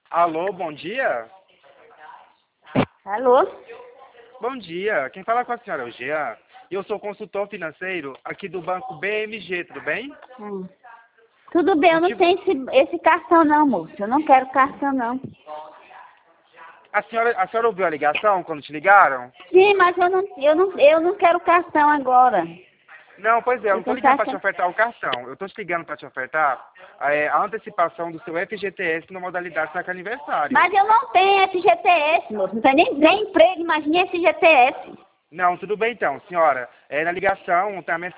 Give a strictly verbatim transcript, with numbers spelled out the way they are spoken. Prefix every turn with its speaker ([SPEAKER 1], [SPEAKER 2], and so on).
[SPEAKER 1] Alô, bom dia?
[SPEAKER 2] Alô?
[SPEAKER 1] Bom dia. Quem fala com a senhora é o Jean. E eu sou consultor financeiro aqui do Banco B M G, tudo bem?
[SPEAKER 2] Hum. Tudo bem, eu não
[SPEAKER 1] Motivo...
[SPEAKER 2] tenho esse, esse cartão não, moço. Eu não quero cartão não.
[SPEAKER 1] A senhora, a senhora ouviu a ligação quando te ligaram?
[SPEAKER 2] Sim, mas eu não, eu não, eu não quero cartão agora.
[SPEAKER 1] Não, pois é, eu
[SPEAKER 2] Eu
[SPEAKER 1] não tô
[SPEAKER 2] tô
[SPEAKER 1] ligando para te
[SPEAKER 2] cartão.
[SPEAKER 1] ofertar o cartão. Eu tô te ligando para te ofertar é, a antecipação do seu F G T S na modalidade saque aniversário.
[SPEAKER 2] Mas eu não tenho F G T S, moço. Não tenho nem, nem emprego, imagine F G T S.
[SPEAKER 1] Não, tudo bem então, senhora. É, na ligação tem a mensagem